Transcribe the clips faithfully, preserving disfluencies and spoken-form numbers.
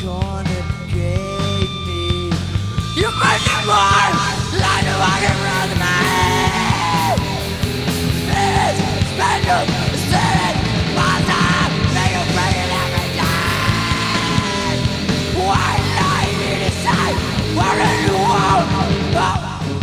gonna get me. You make me more like a fucking run to me. It's special, it's monster, make you bring it every day. Why not you decide what you want? Oh.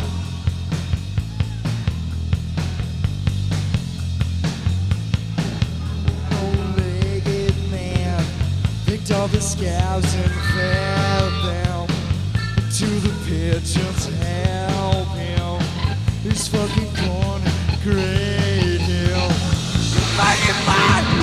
All the scabs and fell down to the pit just help him. He's fucking gone great hill. Make it mine.